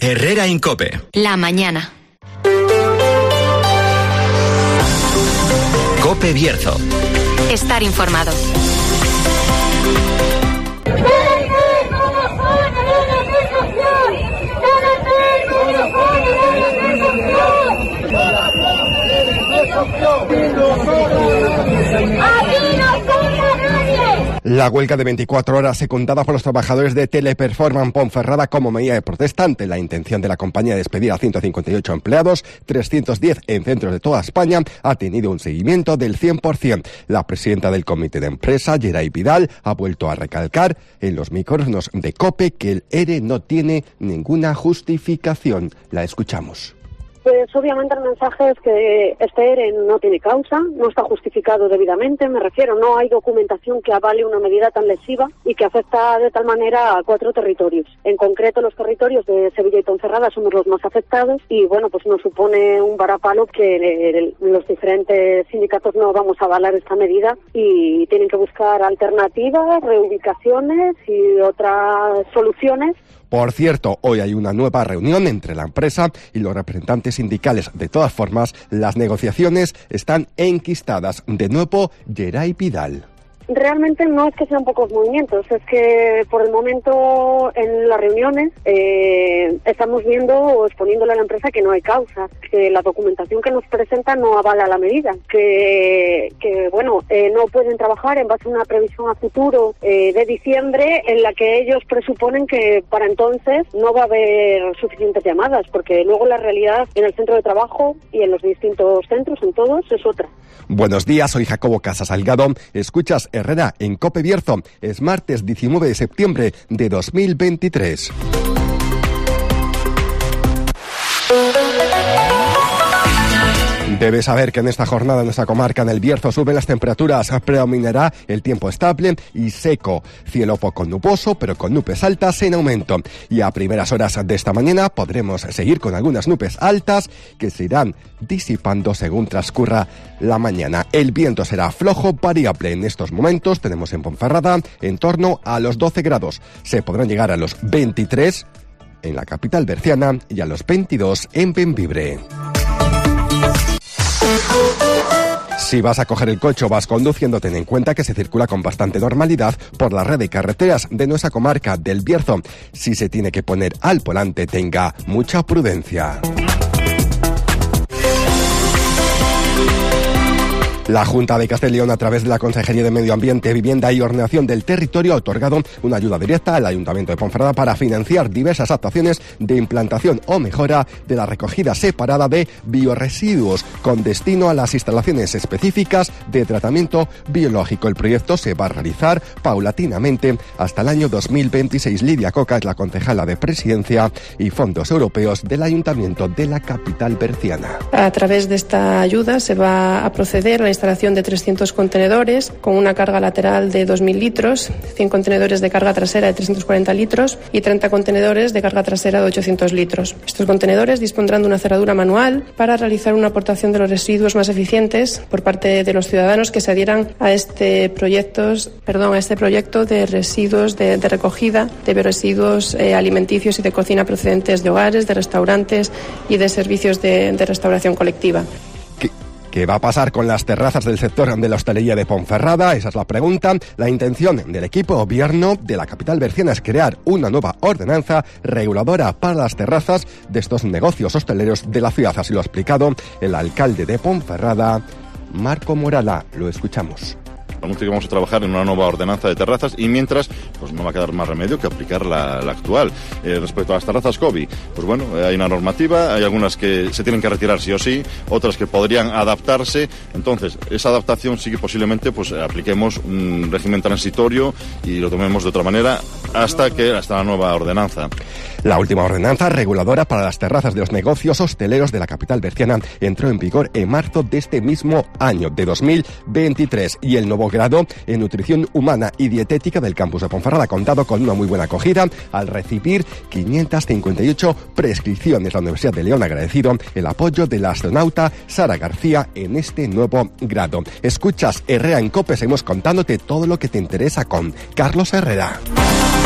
Herrera Incope. La mañana. Cope Bierzo. Estar informado. La huelga de 24 horas secundada por los trabajadores de Teleperformance Ponferrada como medida de protesta ante la intención de la compañía de despedir a 158 empleados, 310 en centros de toda España, ha tenido un seguimiento del 100%. La presidenta del comité de empresa, Geray Vidal, ha vuelto a recalcar en los micrófonos de COPE que el ERE no tiene ninguna justificación. La escuchamos. Pues obviamente el mensaje es que este ERE no tiene causa, no está justificado debidamente, me refiero, no hay documentación que avale una medida tan lesiva y que afecta de tal manera a 4 territorios. En concreto los territorios de Sevilla y Ponferrada somos los más afectados y bueno, pues nos supone un varapalo que los diferentes sindicatos no vamos a avalar esta medida y tienen que buscar alternativas, reubicaciones y otras soluciones. Por cierto, hoy hay una nueva reunión entre la empresa y los representantes sindicales. De todas formas, las negociaciones están enquistadas. De nuevo, Geray Vidal. Realmente no es que sean pocos movimientos, es que por el momento en las reuniones estamos viendo o exponiéndole a la empresa que no hay causa, que la documentación que nos presenta no avala la medida, que no pueden trabajar en base a una previsión a futuro de diciembre en la que ellos presuponen que para entonces no va a haber suficientes llamadas, porque luego la realidad en el centro de trabajo y en los distintos centros, en todos, es otra. Buenos días, soy Jacobo Casasalgado. Escuchas Herrera en Cope Bierzo. Es martes 19 de septiembre de 2023. Debes saber que en esta jornada en nuestra comarca, en el Bierzo, suben las temperaturas, predominará el tiempo estable y seco. Cielo poco nuboso, pero con nubes altas en aumento. Y a primeras horas de esta mañana podremos seguir con algunas nubes altas que se irán disipando según transcurra la mañana. El viento será flojo, variable. En estos momentos tenemos en Ponferrada en torno a los 12 grados. Se podrán llegar a los 23 en la capital berciana y a los 22 en Bembibre. Si vas a coger el coche o vas conduciendo, ten en cuenta que se circula con bastante normalidad por la red de carreteras de nuestra comarca del Bierzo. Si se tiene que poner al volante, tenga mucha prudencia. La Junta de Castilla y León, a través de la Consejería de Medio Ambiente, Vivienda y Ordenación del Territorio, ha otorgado una ayuda directa al Ayuntamiento de Ponferrada para financiar diversas actuaciones de implantación o mejora de la recogida separada de biorresiduos con destino a las instalaciones específicas de tratamiento biológico. El proyecto se va a realizar paulatinamente hasta el año 2026. Lidia Coca es la concejala de Presidencia y Fondos Europeos del Ayuntamiento de la capital berciana. A través de esta ayuda se va a proceder a la instalación de 300 contenedores con una carga lateral de 2.000 litros, 100 contenedores de carga trasera de 340 litros y 30 contenedores de carga trasera de 800 litros. Estos contenedores dispondrán de una cerradura manual para realizar una aportación de los residuos más eficientes por parte de los ciudadanos que se adhieran a este proyecto de residuos de recogida de biorresiduos alimenticios y de cocina procedentes de hogares, de restaurantes y de servicios de restauración colectiva. ¿Qué va a pasar con las terrazas del sector de la hostelería de Ponferrada? Esa es la pregunta. La intención del equipo gobierno de la capital berciana es crear una nueva ordenanza reguladora para las terrazas de estos negocios hosteleros de la ciudad. Así lo ha explicado el alcalde de Ponferrada, Marco Morala. Lo escuchamos. Anuncio que vamos a trabajar en una nueva ordenanza de terrazas y mientras, pues no va a quedar más remedio que aplicar la actual. Respecto a las terrazas COVID, pues bueno, hay una normativa, hay algunas que se tienen que retirar sí o sí, otras que podrían adaptarse. Entonces, esa adaptación sí que posiblemente pues apliquemos un régimen transitorio y lo tomemos de otra manera hasta la nueva ordenanza. La última ordenanza reguladora para las terrazas de los negocios hosteleros de la capital berciana entró en vigor en marzo de este mismo año, de 2023, y el nuevo grado en nutrición humana y dietética del campus de Ponferrada ha contado con una muy buena acogida al recibir 558 prescripciones. La Universidad de León ha agradecido el apoyo de la astronauta Sara García en este nuevo grado. Escuchas Herrera en COPE, seguimos contándote todo lo que te interesa con Carlos Herrera.